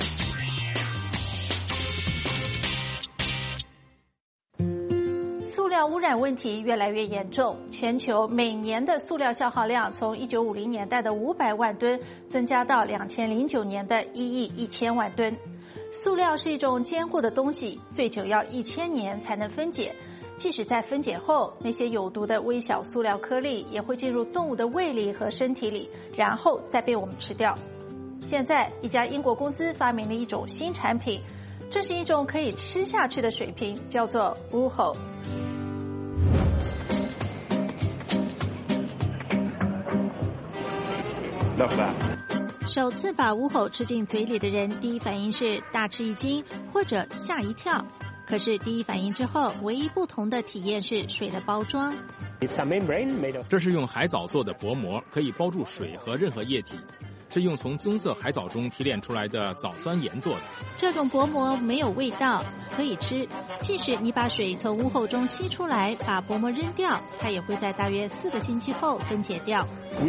塑料污染问题越来越严重，全球每年的塑料消耗量从一九五零年代的五百万吨增加到两千零九年的一亿一千万吨。塑料是一种坚固的东西，最久要一千年才能分解。即使在分解后，那些有毒的微小塑料颗粒也会进入动物的胃里和身体里，然后再被我们吃掉。现在，一家英国公司发明了一种新产品，这是一种可以吃下去的水瓶，叫做乌吼。首次把乌吼吃进嘴里的人，第一反应是大吃一惊或者吓一跳。可是第一反应之后，唯一不同的体验是水的包装。 这是用海藻做的薄膜，可以包住水和任何液体。是用从棕色海藻中提炼出来的藻酸盐做的。 这种薄膜没有味道，可以吃。即使你把水从乌吼中吸出来，把薄膜扔掉，它也会在大约四个星期后分解掉。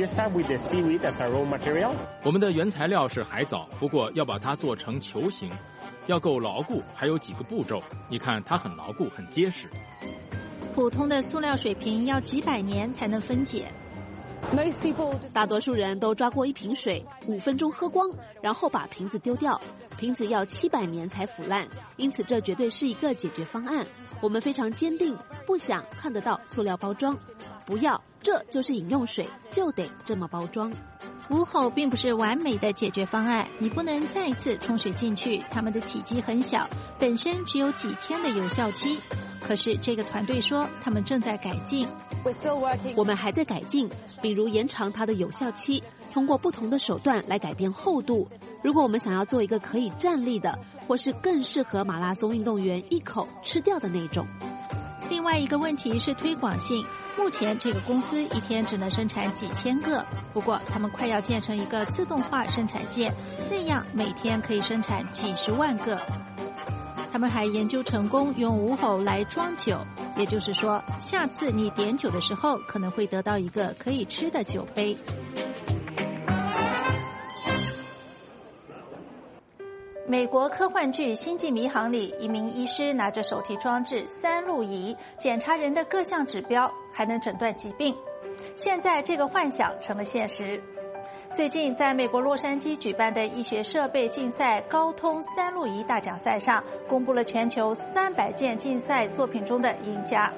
我们的原材料是海藻，不过要把它做成球形，要够牢固，还有几个步骤。你看，它很牢固，很结实。 普通的塑料水瓶要几百年才能分解。 大多数人都抓过一瓶水，五分钟喝光，然后把瓶子丢掉。瓶子要七百年才腐烂，因此这绝对是一个解决方案。我们非常坚定，不想看得到塑料包装，不要，这就是饮用水，就得这么包装。 乌吼并不是完美的解决方案，你不能再次冲水进去，它们的体积很小，本身只有几天的有效期。可是这个团队说，他们正在改进。 我们还在改进，比如延长它的有效期，通过不同的手段来改变厚度。如果我们想要做一个可以站立的，或是更适合马拉松运动员一口吃掉的那种。 另外一个问题是推广性。目前这个公司一天只能生产几千个，不过他们快要建成一个自动化生产线，那样每天可以生产几十万个。他们还研究成功用乌吼来装酒，也就是说，下次你点酒的时候可能会得到一个可以吃的酒杯。美国科幻剧《星际迷航》里，一名医师拿着手提装置三路仪检查人的各项指标，还能诊断疾病。现在这个幻想成了现实。最近在美国洛杉矶举办的医学设备竞赛高通三路仪大奖赛上，公布了全球三百件竞赛作品中的赢家。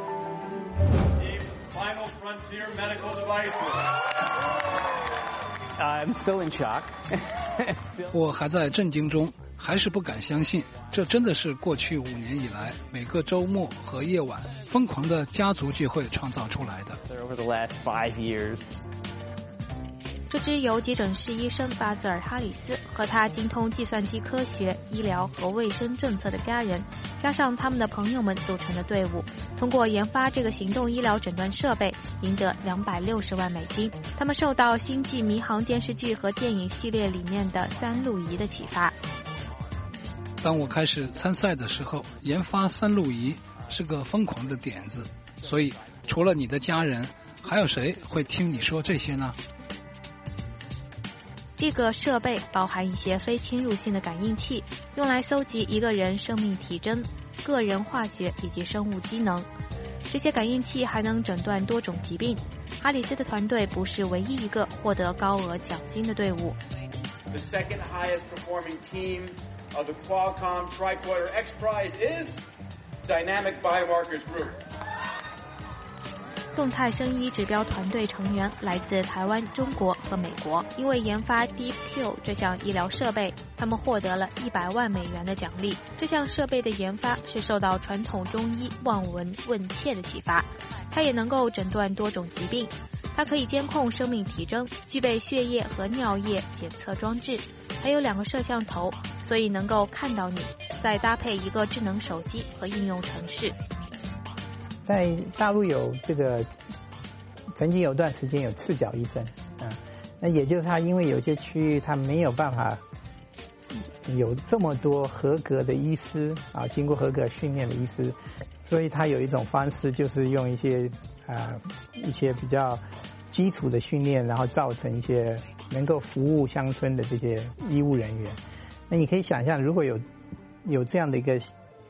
Final frontier medical devices. I'm still in shock. 我还在震惊中，还是不敢相信，这真的是过去五年以来每个周末和夜晚疯狂的家族聚会创造出来的。 Over the last five years. 这支由急诊室医生巴兹尔·哈里斯和他精通计算机科学、医疗和卫生政策的家人，加上他们的朋友们组成的队伍，通过研发这个行动医疗诊断设备，赢得两百六十万美金。他们受到《星际迷航》电视剧和电影系列里面的三路仪的启发。 当我开始参赛的时候，研发三路仪是个疯狂的点子，所以除了你的家人，还有谁会听你说这些呢？ 这个设备包含一些非侵入性的感应器，用来搜集一个人生命体征、个人化学以及生物机能。这些感应器还能诊断多种疾病。哈里斯的团队不是唯一一个获得高额奖金的队伍。 The second highest performing team of the Qualcomm Tricorder X Prize is Dynamic Biomarkers Group. 动态生医指标团队成员来自台湾、中国和美国，因为研发 DeepQ 这项医疗设备，他们获得了一百万美元的奖励。这项设备的研发是受到传统中医望闻问切的启发，它也能够诊断多种疾病。它可以监控生命体征，具备血液和尿液检测装置，还有两个摄像头，所以能够看到你，再搭配一个智能手机和应用程式。 在大陆有这个，曾经有段时间有赤脚医生啊，那也就是他因为有些区域他没有办法有这么多合格的医师啊，经过合格训练的医师，所以他有一种方式就是用一些啊一些比较基础的训练，然后造成一些能够服务乡村的这些医务人员。那你可以想象，如果有有这样的一个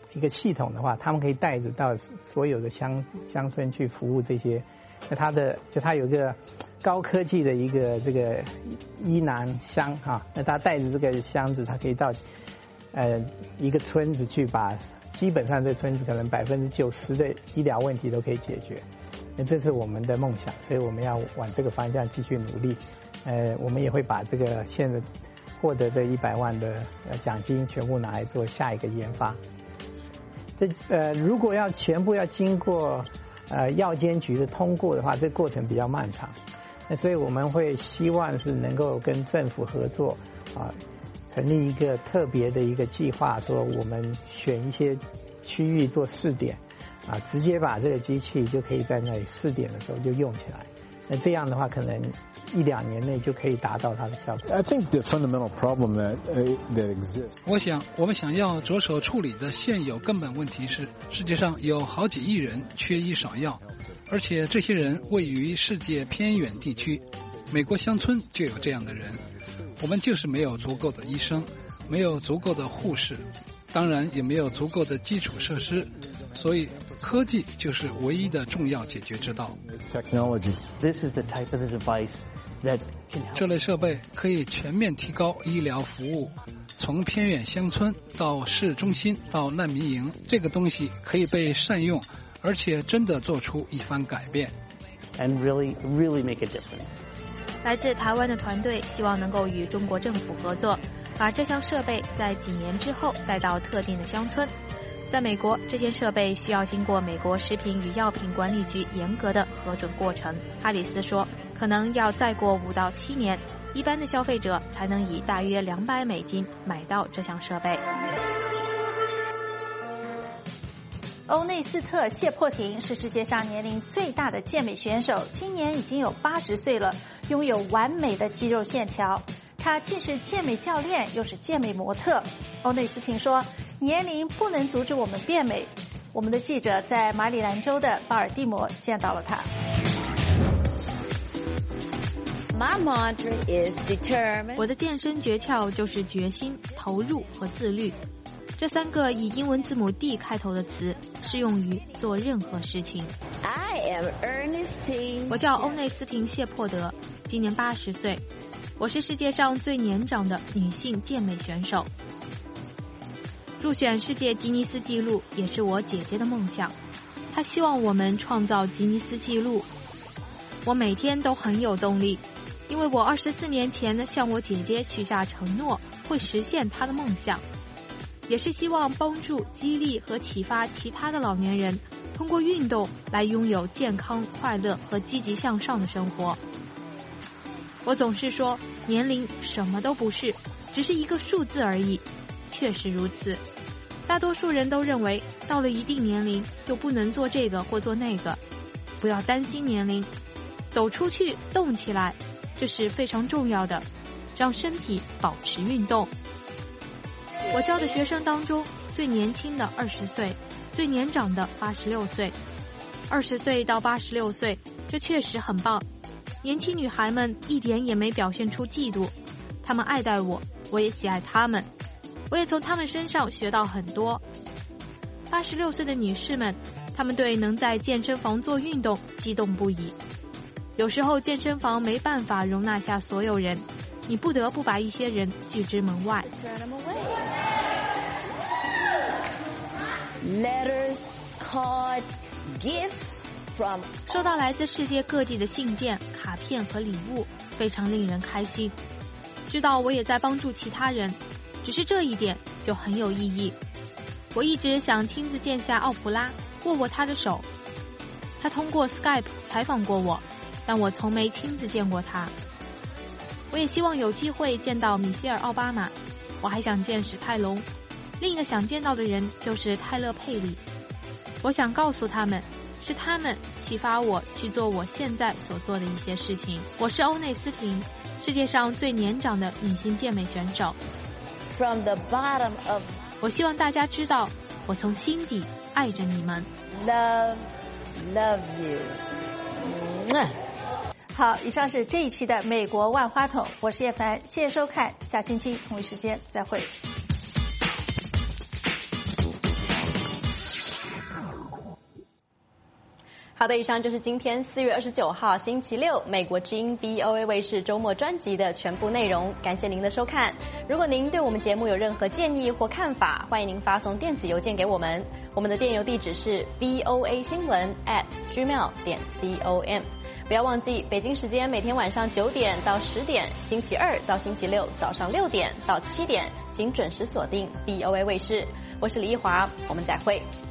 一个系统的话，他们可以带着到所有的乡乡村去服务这些。那它的就它有一个高科技的一个这个医囊箱哈，那他带着这个箱子，他可以到呃一个村子去把。基本上这村子可能百分之九十的医疗问题都可以解决，那这是我们的梦想，所以我们要往这个方向继续努力。呃，我们也会把这个现在获得这一百万的呃奖金全部拿来做下一个研发。这呃，如果要全部要经过呃药监局的通过的话，这个过程比较漫长。那所以我们会希望是能够跟政府合作啊。成立一个特别的一个计划，说我们选一些区域做试点，啊，直接把这个机器就可以在那里试点的时候就用起来。那这样的话，可能一两年内就可以达到它的效果。 I think the fundamental problem that uh, that exists. 我想，我们想要着手处理的现有根本问题是，世界上有好几亿人缺医少药，而且这些人位于世界偏远地区，美国乡村就有这样的人。我们就是没有足够的医生，没有足够的护士，当然也没有足够的基础设施，所以科技就是唯一的重要解决之道。 Technology. This is the type of the device that can help. 这类设备可以全面提高医疗服务，从偏远乡村到市中心到难民营，这个东西可以被善用，而且真的做出一番改变。 And really, really make a difference. 来自台湾的团队希望能够与中国政府合作，把这项设备在几年之后带到特定的乡村。在美国，这件设备需要经过美国食品与药品管理局严格的核准过程。哈里斯说，可能要再过五到七年，一般的消费者才能以大约两百美金买到这项设备。 欧内斯特·谢珀廷是世界上年龄最大的健美选手，今年已经有八十岁了，拥有完美的肌肉线条。他既是健美教练，又是健美模特。欧内斯廷说：“年龄不能阻止我们变美。”我们的记者在马里兰州的巴尔的摩见到了他。 我的健身诀窍就是决心、投入和自律。这三个以英文字母 D 开头的词适用于做任何事情。 I am Ernestine. 我叫欧内斯廷·谢珀德，今年八十岁。我是世界上最年长的女性健美选手。入选世界吉尼斯纪录也是我姐姐的梦想，她希望我们创造吉尼斯纪录。我每天都很有动力，因为我二十四年前向我姐姐许下承诺，会实现她的梦想。也是希望帮助、激励和启发其他的老年人，通过运动来拥有健康、快乐和积极向上的生活。我总是说，年龄什么都不是，只是一个数字而已。确实如此，大多数人都认为到了一定年龄就不能做这个或做那个。不要担心年龄，走出去，动起来，这是非常重要的，让身体保持运动。我教的学生当中，最年轻的二十岁，最年长的八十六岁。二十岁到八十六岁，这确实很棒。年轻女孩们一点也没表现出嫉妒，她们爱戴我，我也喜爱她们，我也从她们身上学到很多。八十六岁的女士们，她们对能在健身房做运动激动不已。有时候健身房没办法容纳下所有人，你不得不把一些人拒之门外。 Letters, cards, gifts from 收到来自世界各地的信件、卡片和礼物，非常令人开心。知道我也在帮助其他人，只是这一点就很有意义。我一直想亲自见下奥普拉，握握她的手。她通过 Skype 采访过我，但我从没亲自见过她。我也希望有机会见到米歇尔·奥巴马，我还想见史泰龙。另一个想见到的人就是泰勒·佩里。我想告诉他们，是他们启发我去做我现在所做的一些事情。我是欧内斯廷，世界上最年长的女性健美选手。 From the bottom of 我希望大家知道，我从心底爱着你们。 Love, love you. 好，以上是这一期的美国万花筒，我是叶凡，谢谢收看，下星期同一时间再会。 好的，以上就是今天四月二十九号星期六美国之音 V O A 卫视周末专辑的全部内容。感谢您的收看。如果您对我们节目有任何建议或看法，欢迎您发送电子邮件给我们。我们的电邮地址是 v o a 新闻 at gmail 点 com。不要忘记，北京时间每天晚上九点到十点，星期二到星期六早上六点到七点，请准时锁定 V O A 卫视。我是李一华，我们再会。